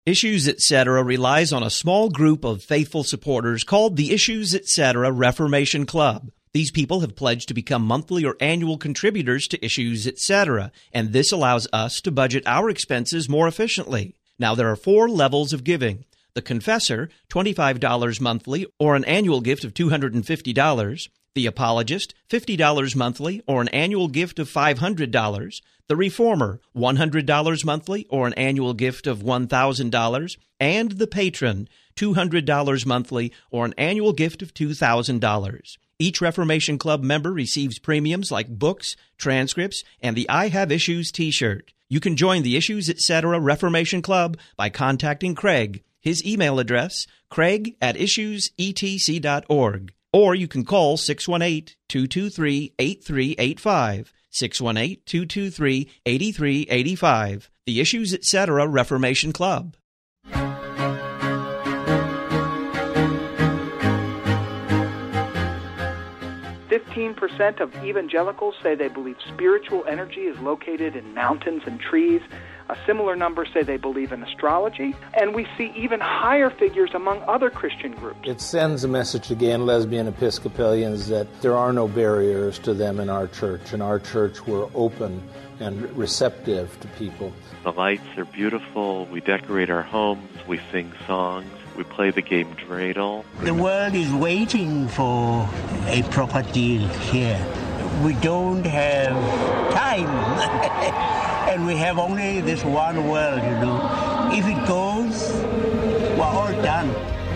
Issues Etc. relies on a small group of faithful supporters called the Issues Etc. Reformation Club. These people have pledged to become monthly or annual contributors to Issues Etc., and this allows us to budget our expenses more efficiently. Now, there are 4 levels of giving. The Confessor, $25 monthly or an annual gift of $250. The Apologist, $50 monthly or an annual gift of $500. The Reformer, $100 monthly or an annual gift of $1,000. And the Patron, $200 monthly or an annual gift of $2,000. Each Reformation Club member receives premiums like books, transcripts, and the I Have Issues t-shirt. You can join the Issues Etc. Reformation Club by contacting Craig. His email address, craig@issuesetc.org. Or you can call 618-223-8385, 618-223-8385, the Issues Etc. Reformation Club. 15% of evangelicals say they believe spiritual energy is located in mountains and trees. A similar number say they believe in astrology. And we see even higher figures among other Christian groups. It sends a message to gay and lesbian Episcopalians that there are no barriers to them in our church. In our church, we're open and receptive to people. The lights are beautiful. We decorate our homes. We sing songs. We play the game dreidel. The world is waiting for a proper deal here. We don't have time. And we have only this one world, you know. If it goes, we're all done.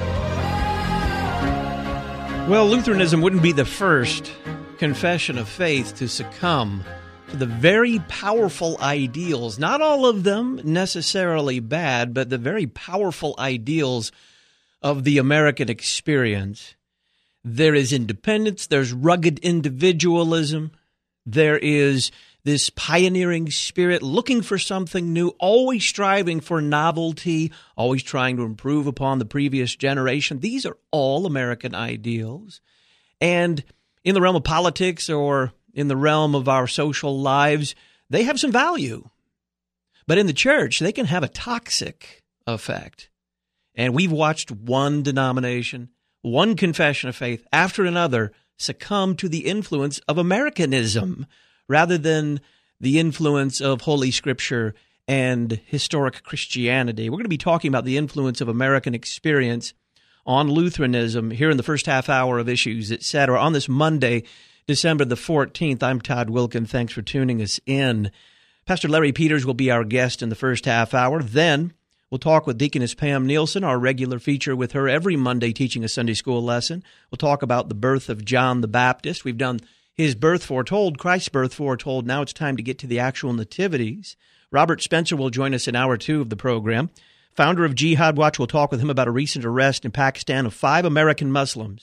Well, Lutheranism wouldn't be the first confession of faith to succumb to the very powerful ideals, not all of them necessarily bad, but the very powerful ideals of the American experience. There is independence, there's rugged individualism, there is this pioneering spirit looking for something new, always striving for novelty, always trying to improve upon the previous generation. These are all American ideals. And in the realm of politics or in the realm of our social lives, they have some value. But in the church, they can have a toxic effect. And we've watched one denomination, one confession of faith after another succumb to the influence of Americanism rather than the influence of Holy Scripture and historic Christianity. We're going to be talking about the influence of American experience on Lutheranism here in the first half hour of Issues Etc. on this Monday, December the 14th. I'm Todd Wilkin. Thanks for tuning us in. Pastor Larry Peters will be our guest in the first half hour. Then we'll talk with Deaconess Pam Nielsen, our regular feature with her every Monday teaching a Sunday school lesson. We'll talk about the birth of John the Baptist. We've done his birth foretold, Christ's birth foretold. Now it's time to get to the actual nativities. Robert Spencer will join us in hour 2 of the program. Founder of Jihad Watch will talk with him about a recent arrest in Pakistan of 5 American Muslims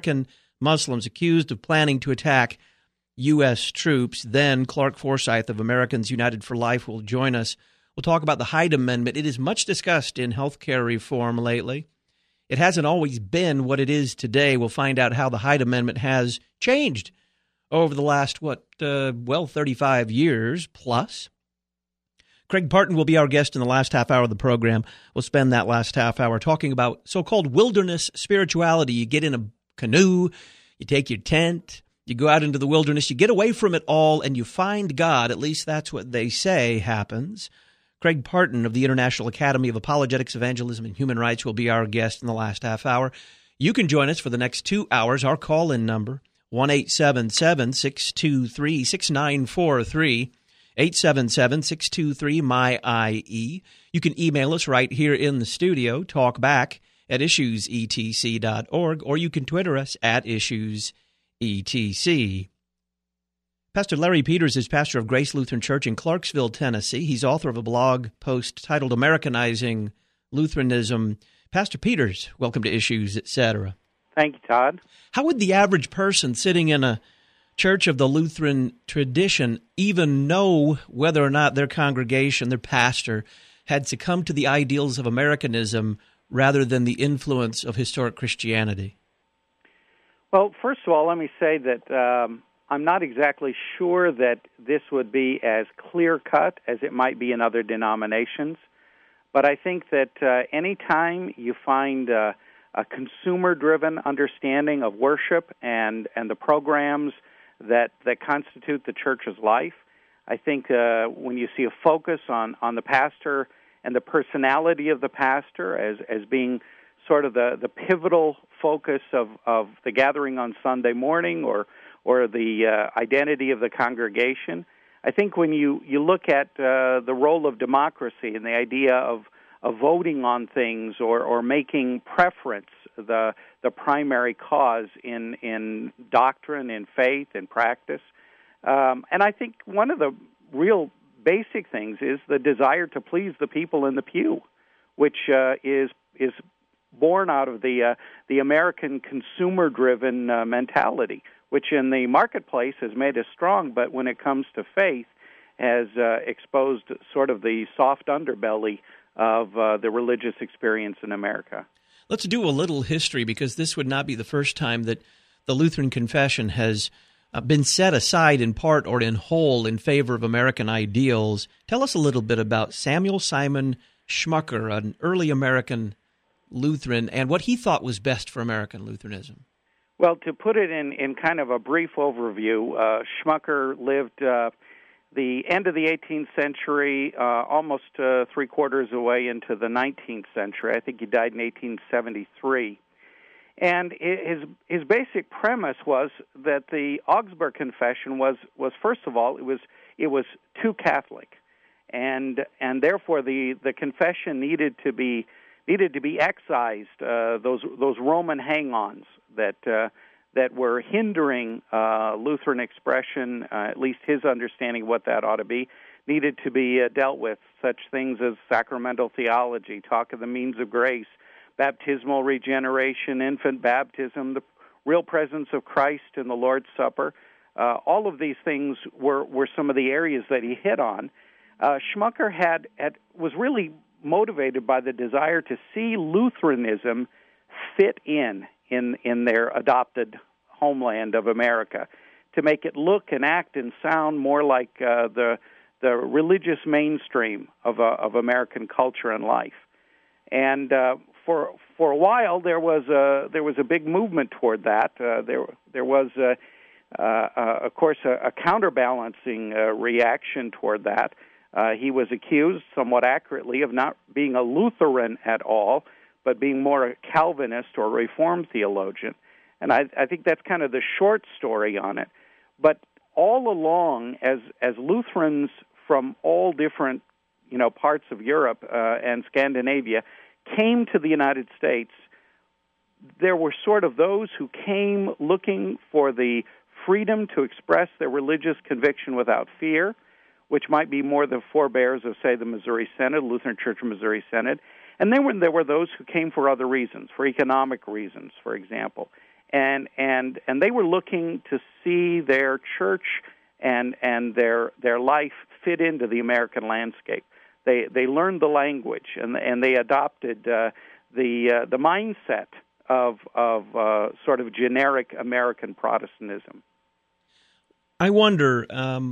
accused of planning to attack U.S. troops. Then Clark Forsyth of Americans United for Life will join us. We'll talk about the Hyde Amendment. It is much discussed in healthcare reform lately. It hasn't always been what it is today. We'll find out how the Hyde Amendment has changed over the last, 35 years plus. Craig Parton will be our guest in the last half hour of the program. We'll spend that last half hour talking about so-called wilderness spirituality. You get in a canoe, you take your tent, you go out into the wilderness, you get away from it all, and you find God. At least that's what they say happens. Craig Parton of the International Academy of Apologetics, Evangelism, and Human Rights will be our guest in the last half hour. You can join us for the next 2 hours. Our call-in number, 1-877-623-6943, 877-623-MY-IE. You can email us right here in the studio, talkback@issuesetc.org, or you can Twitter us @issuesetc. Pastor Larry Peters is pastor of Grace Lutheran Church in Clarksville, Tennessee. He's author of a blog post titled Americanizing Lutheranism. Pastor Peters, welcome to Issues Etc. Thank you, Todd. How would the average person sitting in a church of the Lutheran tradition even know whether or not their congregation, their pastor, had succumbed to the ideals of Americanism rather than the influence of historic Christianity? Well, first of all, let me say that I'm not exactly sure that this would be as clear-cut as it might be in other denominations, But I think that any time you find a consumer-driven understanding of worship and the programs that constitute the church's life, I think when you see a focus on the pastor and the personality of the pastor as being sort of the pivotal focus of the gathering on Sunday morning or the identity of the congregation, I think when you look at the role of democracy and the idea of voting on things or making preference the primary cause in doctrine, in faith, in practice, and I think one of the real basic things is the desire to please the people in the pew, which is born out of the American consumer-driven mentality, which in the marketplace has made us strong, but when it comes to faith has exposed sort of the soft underbelly of the religious experience in America. Let's do a little history, because this would not be the first time that the Lutheran Confession has been set aside in part or in whole in favor of American ideals. Tell us a little bit about Samuel Simon Schmucker, an early American Lutheran, and what he thought was best for American Lutheranism. Well, to put it in kind of a brief overview, Schmucker lived the end of the 18th century, almost three-quarters away into the 19th century. I think he died in 1873. And his basic premise was that the Augsburg Confession was first of all, it was too Catholic, and therefore the confession needed to be excised, those Roman hang-ons that were hindering Lutheran expression, at least his understanding of what that ought to be, needed to be dealt with. Such things as sacramental theology, talk of the means of grace, baptismal regeneration, infant baptism, the real presence of Christ in the Lord's Supper. All of these things were some of the areas that he hit on. Schmucker was really motivated by the desire to see Lutheranism fit in their adopted homeland of America, to make it look and act and sound more like the religious mainstream of American culture and life. And for a while there was a big movement toward that. There was of course a counterbalancing reaction toward that. He was accused, somewhat accurately, of not being a Lutheran at all, but being more a Calvinist or Reformed theologian. And I think that's kind of the short story on it. But all along, as Lutherans from all different parts of Europe and Scandinavia came to the United States, there were sort of those who came looking for the freedom to express their religious conviction without fear, which might be more the forebears of, say, the Missouri Synod, Lutheran Church of Missouri Synod. And then there were those who came for other reasons, for economic reasons, for example. And they were looking to see their church and their life fit into the American landscape. They learned the language and they adopted the mindset of sort of generic American Protestantism. I wonder,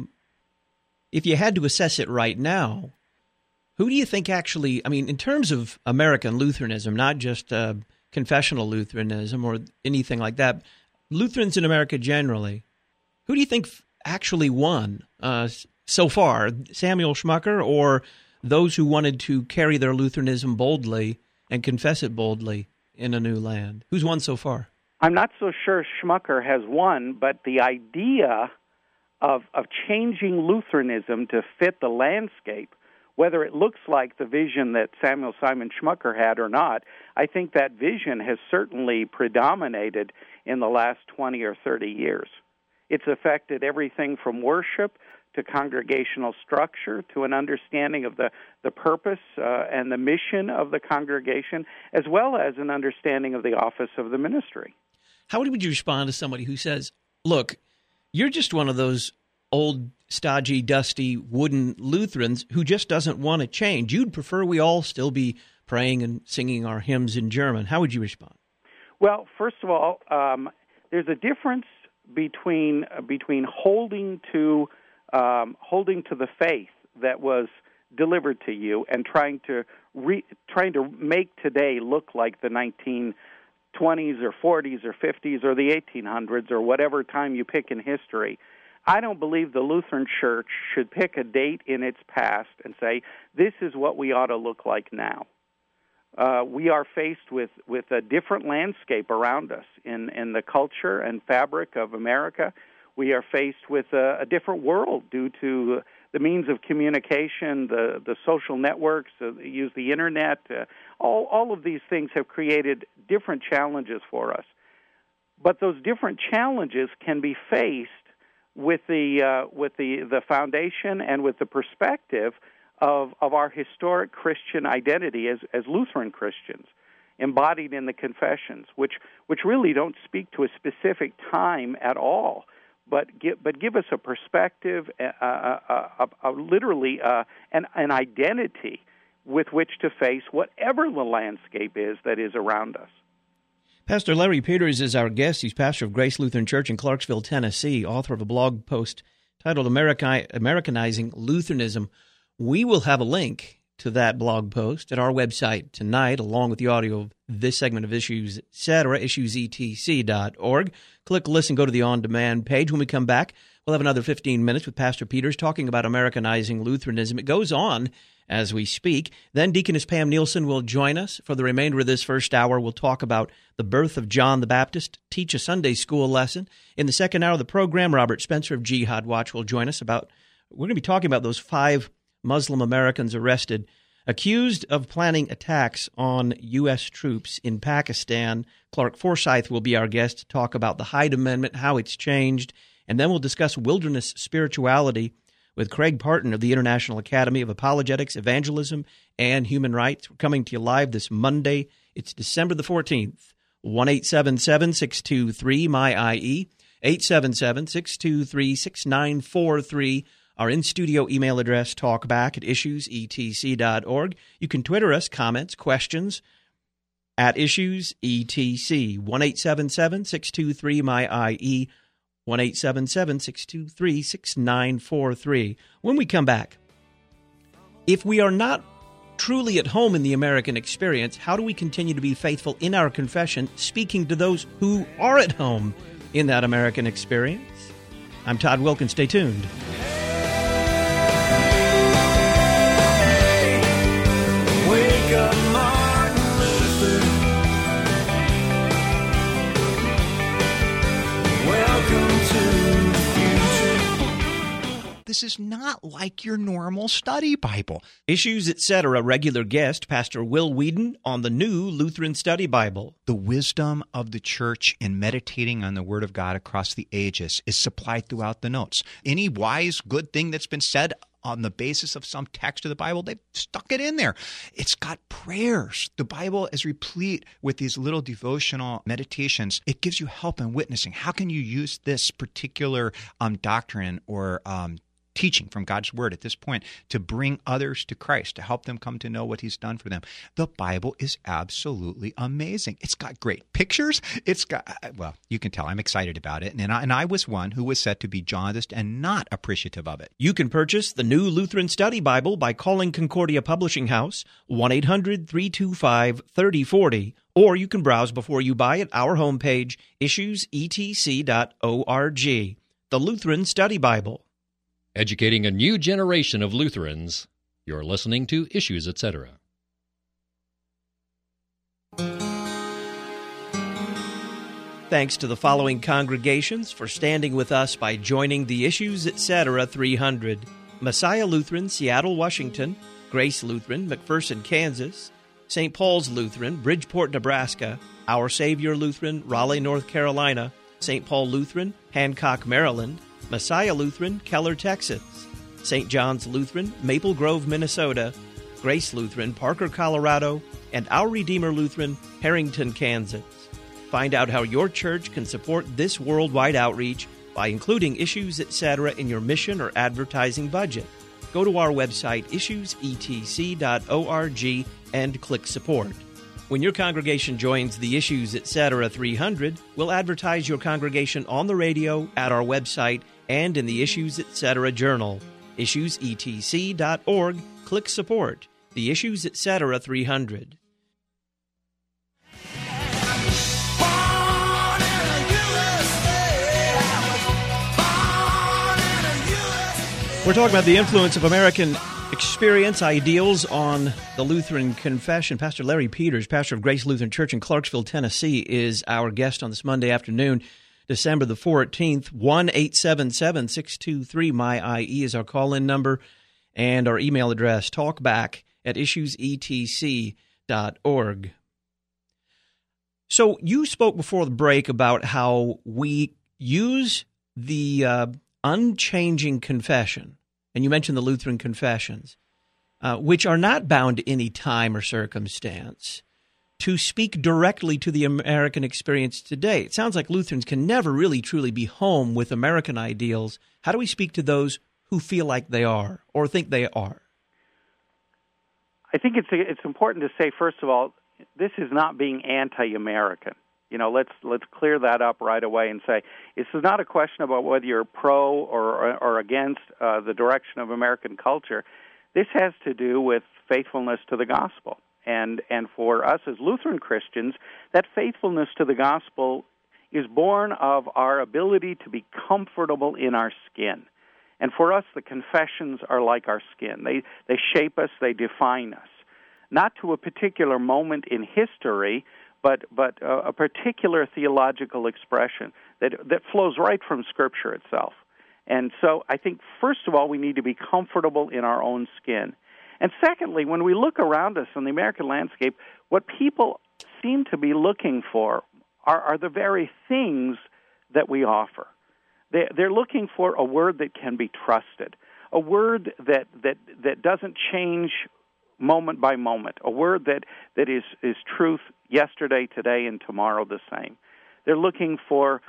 if you had to assess it right now, who do you think actually, in terms of American Lutheranism, not just confessional Lutheranism or anything like that, Lutherans in America generally, who do you think actually won so far, Samuel Schmucker or those who wanted to carry their Lutheranism boldly and confess it boldly in a new land? Who's won so far? I'm not so sure Schmucker has won, but the idea of changing Lutheranism to fit the landscape, whether it looks like the vision that Samuel Simon Schmucker had or not, I think that vision has certainly predominated in the last 20 or 30 years. It's affected everything from worship to congregational structure to an understanding of the purpose and the mission of the congregation, as well as an understanding of the office of the ministry. How would you respond to somebody who says, look, you're just one of those old, stodgy, dusty, wooden Lutherans who just doesn't want to change. You'd prefer we all still be praying and singing our hymns in German. How would you respond? Well, first of all, there's a difference between holding to the faith that was delivered to you and trying to trying to make today look like the 1920s or 40s or 50s or the 1800s or whatever time you pick in history. I don't believe the Lutheran Church should pick a date in its past and say, this is what we ought to look like now. We are faced with a different landscape around us in the culture and fabric of America. We are faced with a different world due to the means of communication, the social networks, use the internet. All of these things have created different challenges for us. But those different challenges can be faced with the foundation and with the perspective of our historic Christian identity as Lutheran Christians, embodied in the confessions, which really don't speak to a specific time at all, but give us a perspective, literally an identity with which to face whatever the landscape is that is around us. Pastor Larry Peters is our guest. He's pastor of Grace Lutheran Church in Clarksville, Tennessee, author of a blog post titled Americanizing Lutheranism. We will have a link to that blog post at our website tonight, along with the audio of this segment of Issues, etc., issuesetc.org. Click listen, go to the on-demand page. When we come back, we'll have another 15 minutes with Pastor Peters talking about Americanizing Lutheranism. It goes on as we speak. Then Deaconess Pam Nielsen will join us for the remainder of this first hour. We'll talk about the birth of John the Baptist, teach a Sunday school lesson. In the second hour of the program, Robert Spencer of Jihad Watch will join us we're going to be talking about those 5 Muslim Americans arrested, accused of planning attacks on U.S. troops in Pakistan. Clark Forsyth will be our guest to talk about the Hyde Amendment, how it's changed, and then we'll discuss wilderness spirituality with Craig Parton of the International Academy of Apologetics, Evangelism, and Human Rights. We're coming to you live this Monday. It's December the 14th. 1-877-623-MY-IE, 877-623-6943. Our in-studio email address, talkback@issuesetc.org. You can Twitter us, comments, questions, at issuesetc, 1-877-623-MY-IE, 1-877-623-6943. When we come back, if we are not truly at home in the American experience, how do we continue to be faithful in our confession, speaking to those who are at home in that American experience? I'm Todd Wilkins. Stay tuned. Wake up, Martin Luther. Welcome to the future. This is not like your normal study Bible. Issues, etc. regular guest, Pastor Will Whedon, on the new Lutheran Study Bible. The wisdom of the church in meditating on the Word of God across the ages is supplied throughout the notes. Any wise, good thing that's been said on the basis of some text of the Bible, they've stuck it in there. It's got prayers. The Bible is replete with these little devotional meditations. It gives you help in witnessing. How can you use this particular doctrine or teaching from God's Word at this point to bring others to Christ, to help them come to know what He's done for them? The Bible is absolutely amazing. It's got great pictures. It's got, well, you can tell I'm excited about it. And I was one who was said to be jaundiced and not appreciative of it. You can purchase the new Lutheran Study Bible by calling Concordia Publishing House, 1-800-325-3040, or you can browse before you buy at our homepage, issuesetc.org. The Lutheran Study Bible. Educating a new generation of Lutherans. You're listening to Issues, etc. Thanks to the following congregations for standing with us by joining the Issues, etc. 300. Messiah Lutheran, Seattle, Washington. Grace Lutheran, McPherson, Kansas. St. Paul's Lutheran, Bridgeport, Nebraska. Our Savior Lutheran, Raleigh, North Carolina. St. Paul Lutheran, Hancock, Maryland. Messiah Lutheran, Keller, Texas. St. John's Lutheran, Maple Grove, Minnesota. Grace Lutheran, Parker, Colorado. And Our Redeemer Lutheran, Harrington, Kansas. Find out how your church can support this worldwide outreach by including Issues, etc. in your mission or advertising budget. Go to our website, issuesetc.org, and click Support. When your congregation joins the Issues, etc. 300, we'll advertise your congregation on the radio, at our website, and in the Issues, etc. journal. issuesetc.org. Click Support. The Issues, Etc. 300. We're talking about the influence of American experience, ideals on the Lutheran Confession. Pastor Larry Peters, pastor of Grace Lutheran Church in Clarksville, Tennessee, is our guest on this Monday afternoon, December the 14th. 1-877-623-MY-IE is our call-in number, and our email address, talkback@issuesetc.org. So you spoke before the break about how we use the unchanging confession, and you mentioned the Lutheran confessions, which are not bound to any time or circumstance, to speak directly to the American experience today. It sounds like Lutherans can never really truly be home with American ideals. How do we speak to those who feel like they are or think they are? I think it's important to say, first of all, this is not being anti-American. You know, let's clear that up right away and say this is not a question about whether you're pro or against the direction of American culture. This has to do with faithfulness to the gospel. And for us as Lutheran Christians, that faithfulness to the gospel is born of our ability to be comfortable in our skin. And for us, the confessions are like our skin. They shape us, they define us. Not to a particular moment in history, but a particular theological expression that flows right from Scripture itself. And so I think, first of all, we need to be comfortable in our own skin. And secondly, when we look around us in the American landscape, what people seem to be looking for are the very things that we offer. They're looking for a word that can be trusted, a word that doesn't change moment by moment, a word that is truth yesterday, today, and tomorrow the same. They're looking for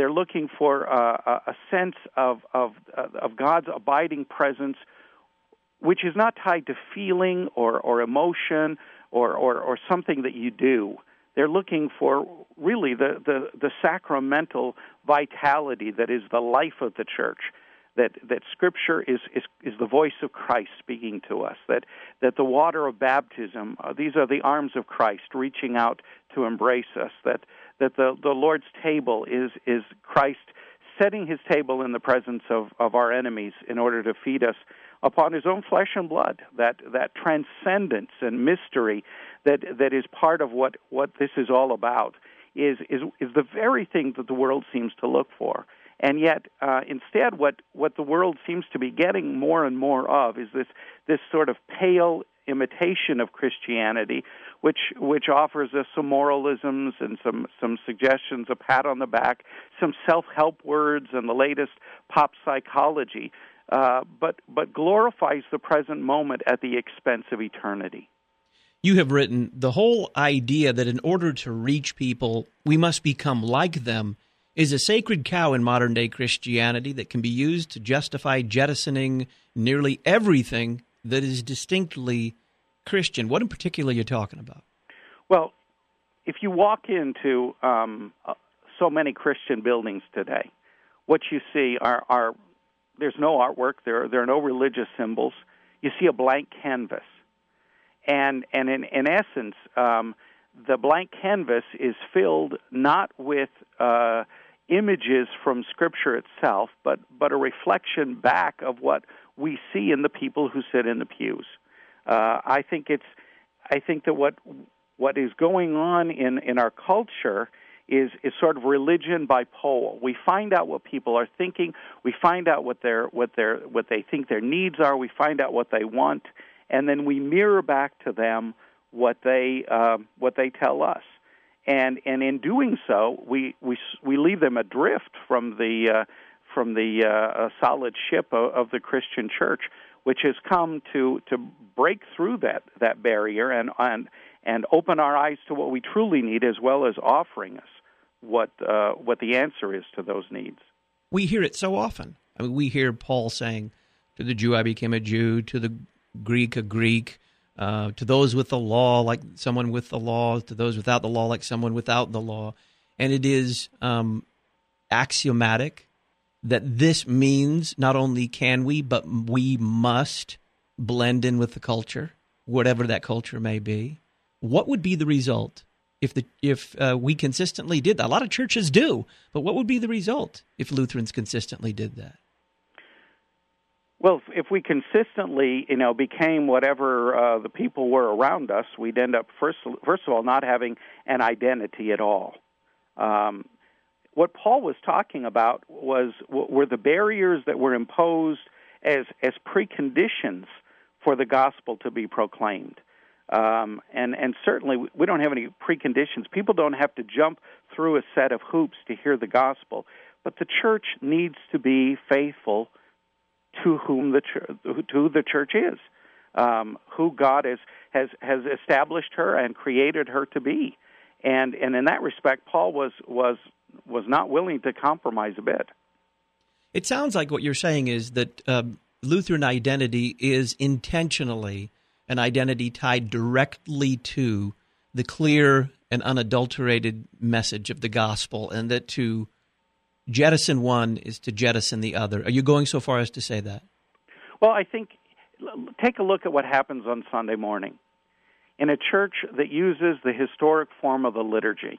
a sense of God's abiding presence, which is not tied to feeling or emotion or something that you do. They're looking for really the sacramental vitality that is the life of the church. That Scripture is the voice of Christ speaking to us, that the water of baptism, these are the arms of Christ reaching out to embrace us, that the Lord's table is Christ setting his table in the presence of our enemies in order to feed us upon his own flesh and blood, that transcendence and mystery that is part of what this is all about is the very thing that the world seems to look for. And yet, instead, what the world seems to be getting more and more of is this sort of pale imitation of Christianity, which offers us some moralisms and some suggestions, a pat on the back, some self-help words, and the latest pop psychology, but glorifies the present moment at the expense of eternity. You have written the whole idea that in order to reach people, we must become like them is a sacred cow in modern-day Christianity that can be used to justify jettisoning nearly everything that is distinctly Christian. What in particular are you talking about? Well, if you walk into so many Christian buildings today, what you see are there's no artwork, there are no religious symbols. You see a blank canvas. And in essence, the blank canvas is filled not with images from Scripture itself, but a reflection back of what we see in the people who sit in the pews. I think that what is going on in our culture is sort of religion by poll. We find out what people are thinking. We find out what they think their needs are. We find out what they want, and then we mirror back to them what they tell us. And in doing so, we leave them adrift from the solid ship of the Christian church, which has come to break through that barrier and open our eyes to what we truly need, as well as offering us what the answer is to those needs. We hear it so often. I mean, we hear Paul saying, "To the Jew I became a Jew, to the Greek a Greek." To those with the law, like someone with the law, to those without the law, like someone without the law. And it is axiomatic that this means not only can we, but we must blend in with the culture. whatever that culture may be. What would be the result if we consistently did that? A lot of churches do, but what would be the result if Lutherans consistently did that? Well, if we consistently, became whatever the people were around us, we'd end up first of all not having an identity at all. What Paul was talking about were the barriers that were imposed as preconditions for the gospel to be proclaimed. And certainly we don't have any preconditions. People don't have to jump through a set of hoops to hear the gospel, but the church needs to be faithful to whom the church is, who God has established her and created her to be, and in that respect, Paul was not willing to compromise a bit. It sounds like what you're saying is that Lutheran identity is intentionally an identity tied directly to the clear and unadulterated message of the gospel, and that to jettison one is to jettison the other. Are you going so far as to say that? Well, I think, take a look at what happens on Sunday morning. In a church that uses the historic form of the liturgy,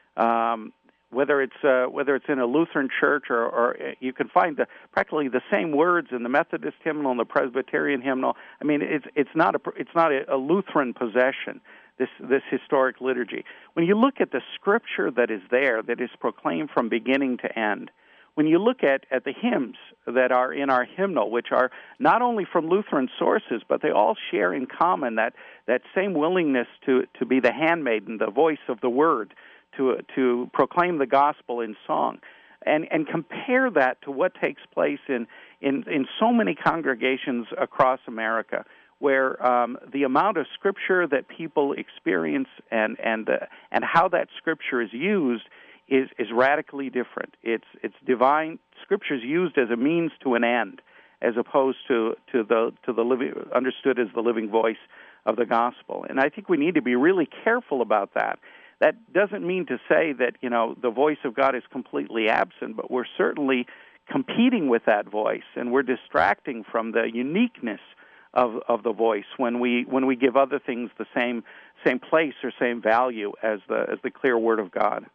whether it's in a Lutheran church or you can find practically the same words in the Methodist hymnal and the Presbyterian hymnal. I mean, it's not a Lutheran possession. This historic liturgy. When you look at the scripture that is there, that is proclaimed from beginning to end, when you look at the hymns that are in our hymnal, which are not only from Lutheran sources, but they all share in common that same willingness to be the handmaiden, the voice of the word, to proclaim the gospel in song, and compare that to what takes place in so many congregations across America, where the amount of scripture that people experience and how that scripture is used is radically different. It's divine. Scripture is used as a means to an end, as opposed to the living, understood as the living voice of the gospel. And I think we need to be really careful about that. That doesn't mean to say that the voice of God is completely absent, but we're certainly competing with that voice, and we're distracting from the uniqueness of the voice when we give other things the same place or same value as the clear word of God.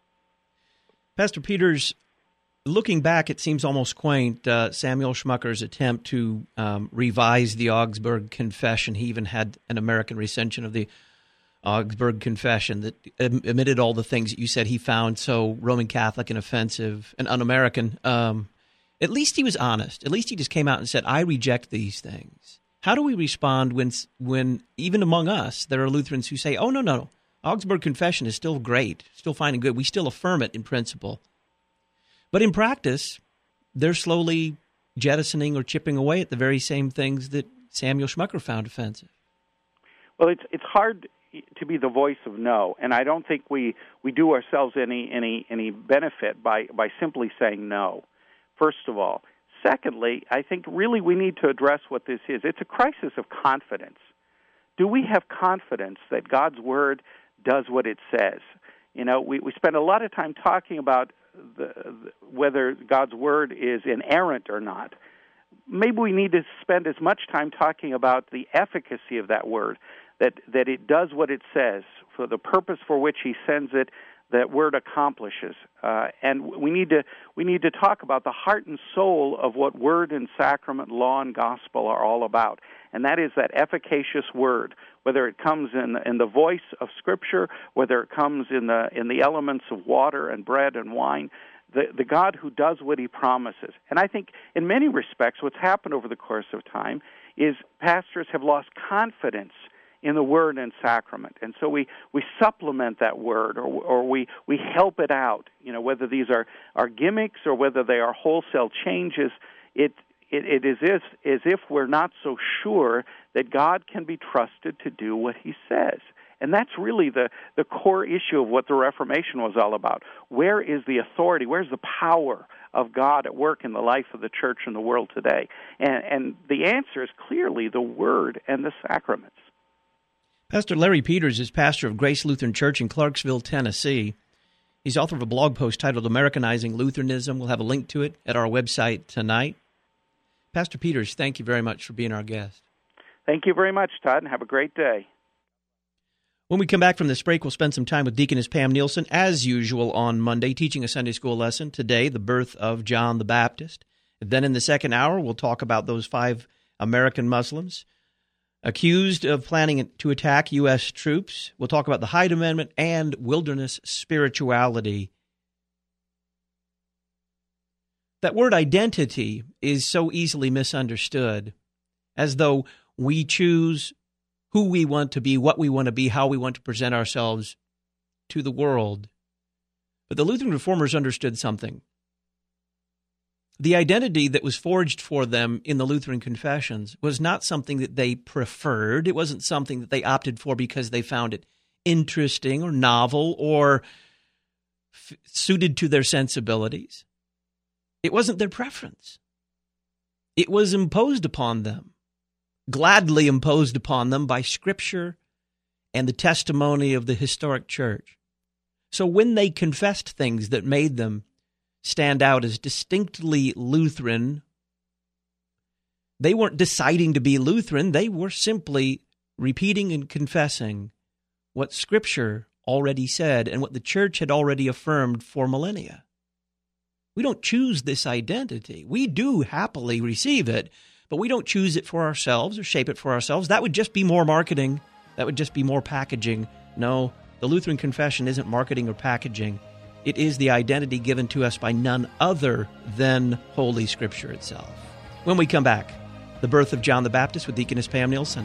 Pastor Peters, looking back, it seems almost quaint, Samuel Schmucker's attempt to revise the Augsburg Confession. He even had an American recension of the Augsburg Confession that omitted all the things that you said he found so Roman Catholic and offensive and un-American. At least he was honest. At least he just came out and said, I reject these things. How do we respond when even among us, there are Lutherans who say, oh, no, Augsburg Confession is still great, still fine and good. We still affirm it in principle. But in practice, they're slowly jettisoning or chipping away at the very same things that Samuel Schmucker found offensive. Well, it's hard to be the voice of no, and I don't think we do ourselves any benefit by simply saying no, first of all. Secondly, I think really we need to address what this is. It's a crisis of confidence. Do we have confidence that God's Word does what it says? We spend a lot of time talking about whether God's Word is inerrant or not. Maybe we need to spend as much time talking about the efficacy of that Word, that it does what it says for the purpose for which He sends it. That word accomplishes, and we need to talk about the heart and soul of what word and sacrament, law and gospel are all about, and that is that efficacious word. Whether it comes in the voice of Scripture, whether it comes in the elements of water and bread and wine, the God who does what He promises. And I think in many respects, what's happened over the course of time is pastors have lost confidence in the word and sacrament, and so we supplement that word, or we help it out. Whether these are gimmicks or whether they are wholesale changes, it is as if we're not so sure that God can be trusted to do what He says. And that's really the core issue of what the Reformation was all about. Where is the authority? Where's the power of God at work in the life of the church and the world today? And the answer is clearly the Word and the sacraments. Pastor Larry Peters is pastor of Grace Lutheran Church in Clarksville, Tennessee. He's author of a blog post titled Americanizing Lutheranism. We'll have a link to it at our website tonight. Pastor Peters, thank you very much for being our guest. Thank you very much, Todd, and have a great day. When we come back from this break, we'll spend some time with Deaconess Pam Nielsen, as usual on Monday, teaching a Sunday school lesson. Today, the birth of John the Baptist. And then in the second hour, we'll talk about those 5 American Muslims accused of planning to attack U.S. troops. We'll talk about the Hyde Amendment and wilderness spirituality. That word identity is so easily misunderstood, as though we choose who we want to be, what we want to be, how we want to present ourselves to the world. But the Lutheran Reformers understood something. The identity that was forged for them in the Lutheran confessions was not something that they preferred. It wasn't something that they opted for because they found it interesting or novel or suited to their sensibilities. It wasn't their preference. It was imposed upon them, gladly imposed upon them by Scripture and the testimony of the historic church. So when they confessed things that made them stand out as distinctly Lutheran, they weren't deciding to be Lutheran. They were simply repeating and confessing what Scripture already said and what the church had already affirmed for millennia. We don't choose this identity. We do happily receive it, but we don't choose it for ourselves or shape it for ourselves. That would just be more marketing. That would just be more packaging. No, the Lutheran confession isn't marketing or packaging. It is the identity given to us by none other than Holy Scripture itself. When we come back, the birth of John the Baptist with Deaconess Pam Nielsen.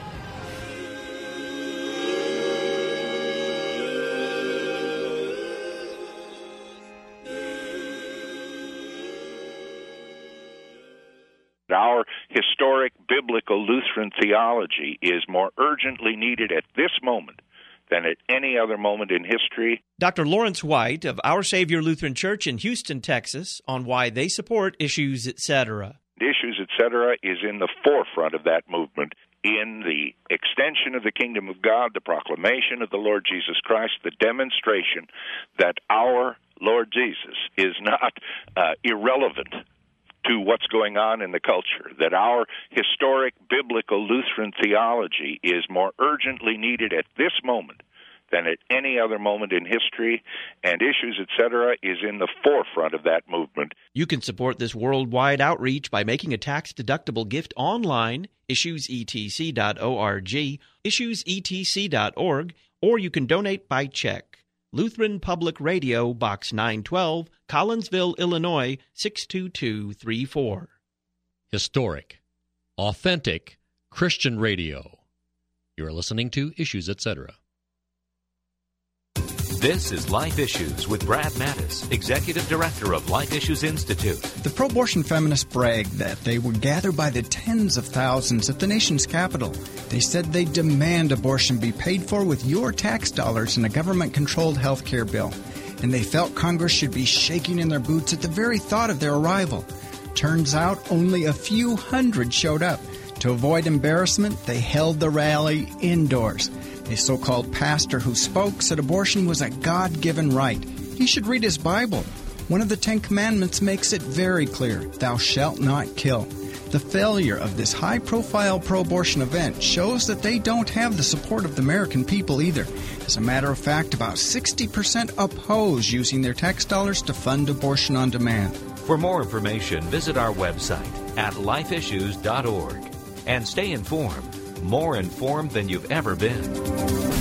Our historic biblical Lutheran theology is more urgently needed at this moment than at any other moment in history. Dr. Lawrence White of Our Savior Lutheran Church in Houston, Texas, on why they support Issues, etc. Issues, etc. is in the forefront of that movement in the extension of the kingdom of God, the proclamation of the Lord Jesus Christ, the demonstration that our Lord Jesus is not irrelevant to what's going on in the culture, that our historic biblical Lutheran theology is more urgently needed at this moment than at any other moment in history, and Issues, etc. is in the forefront of that movement. You can support this worldwide outreach by making a tax-deductible gift online, issuesetc.org, issuesetc.org, or you can donate by check. Lutheran Public Radio, Box 912, Collinsville, Illinois, 62234. Historic, authentic Christian radio. You're listening to Issues, etc. This is Life Issues with Brad Mattis, Executive Director of Life Issues Institute. The pro-abortion feminists bragged that they would gather by the tens of thousands at the nation's capital. They said they'd demand abortion be paid for with your tax dollars in a government-controlled health care bill. And they felt Congress should be shaking in their boots at the very thought of their arrival. Turns out only a few hundred showed up. To avoid embarrassment, they held the rally indoors. A so-called pastor who spoke said abortion was a God-given right. He should read his Bible. One of the 10 Commandments makes it very clear, thou shalt not kill. The failure of this high-profile pro-abortion event shows that they don't have the support of the American people either. As a matter of fact, about 60% oppose using their tax dollars to fund abortion on demand. For more information, visit our website at lifeissues.org and stay informed, more informed than you've ever been.